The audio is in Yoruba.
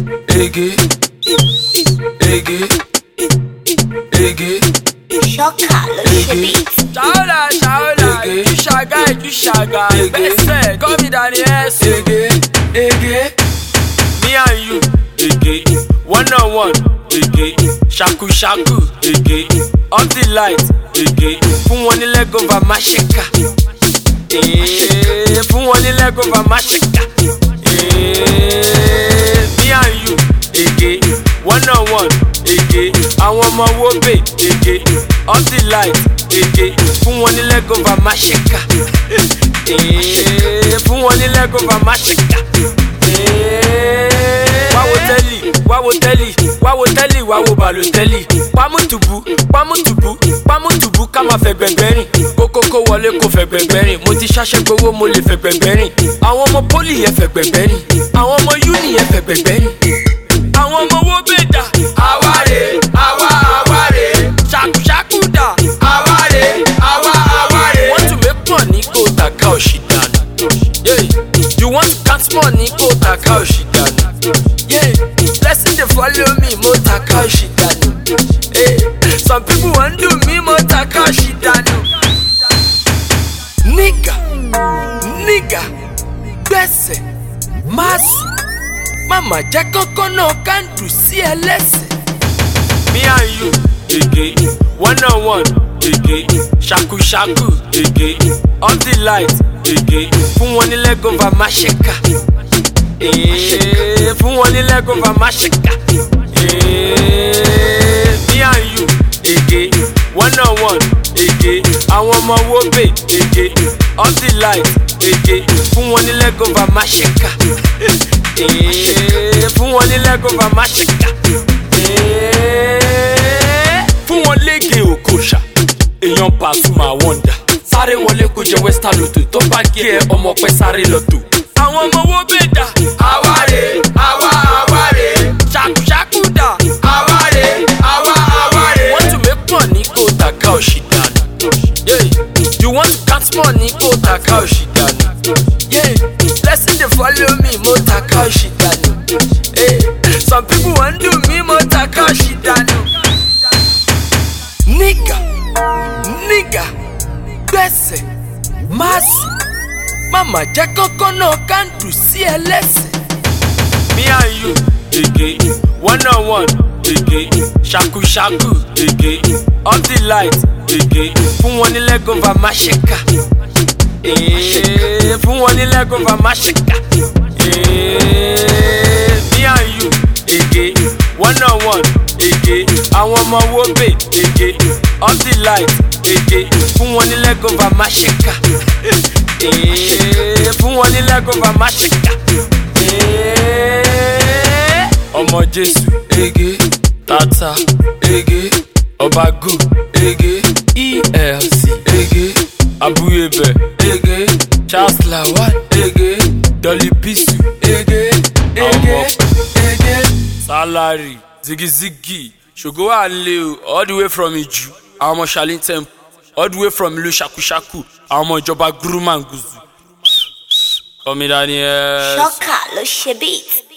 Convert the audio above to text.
ege, ege, ege. Shocker, le beat. Shaola, tu shaga, Besse, come Daniel, Ege, me and you, ege, one on one, ege, shaku, ege, off the light, ege, fún wọn ní leg over má ṣèkà, fún wọn ní leg over má ṣèkà, me and you, ege, one on one, ege, àwọn ọmọ wo bè, ege, off the light, ege, fún wọn ní leg over má ṣèkà, fún wọn ní leg over má ṣèkà. Wá wo Balotelli, Pamutubu, ká máa fẹ́ gbẹ̀gbẹ̀rìn. Kókó wọlé kó fẹ́ gbẹ̀gbẹ̀rìn. Mo ti ṣaṣẹ́ gbowó mo lè fẹ́ gbẹ̀gbẹ̀rìn. Àwọn ọmọ poli yẹn fẹ́ gbẹ̀gbẹ̀rìn. Àwọn ọmọ uni yẹn fẹ́ gbẹ̀gbẹ̀rìn. Àwọn ọmọ wo bèdà. Àwárè. Ṣàkúṣàkú dà. Àwárè. Want to make money kó tàka òṣì dànù. You want to count money kó tàka òṣì dànù. Blessing they follow me, mo taka shidanu. Some people want do me, mo taka shidanu. Nigga, gbese, masi, mama jẹ́ kọ́kọ́ náà kandu sí ẹlẹ́sẹ̀. Me and you, ege, one on one, ege, shaku, ege, off the light, ege, fún wọn ní leg over má ṣèkà. Fún wọn ní leg over má ṣèkà. Me and you, ege, one on one, ege, àwọn ọmọ wo bè, ege, off the light, ege, fún wọn ní leg over má ṣèkà. Fún wọn ní leg over má ṣèkà. Fún wọn lége òkòṣà, èèyàn Pasuma wonder. Sáré wọlé kó jẹ Western Lotto, tó bá gé ẹ ọmọ pẹ́ sáré lọ́tò. Àwọn ọmọ wo bèdà. Àwárè. Ṣàkúṣàkú dà. Àwárè. Want to make money kó tàka òṣì dànù. You want to count money kó tàka òṣì dànù. Blessing they follow me, mo tàka òṣì dànù. Some people want do me, mo tàka òṣì dànù. Nigga, gbese, masi, mama jẹ́ kọ́kọ́ náà kandu sí ẹlẹ́sẹ̀. Me and you, ege, one on one, ege, shaku, ege, off the light, ege, fún wọn ní leg over má ṣèkà. Fún wọn ní leg over má ṣèkà. Me and you, ege, one on one, ege, àwọn ọmọ wo bè, ege, off the light, ege, fún wọn ní leg over má ṣèkà. Fún wọn ní leg over má ṣèkà. Ọmọ Jésù, ege, Tata, ege, Ọbago, ege, ELC, ege, Abuyebe, ege, Charles Lawal, ege, Dolly Bisu, ege, Salary, Ziggy, Ṣògo Aleo, all the way from Iju, àwọn ọmọ Shalin Temple, all the way from ìlú Ṣàkúṣàkú, àwọn ọmọ ìjọba Gurumanguzu. Come Daniel. Shocker, le beat.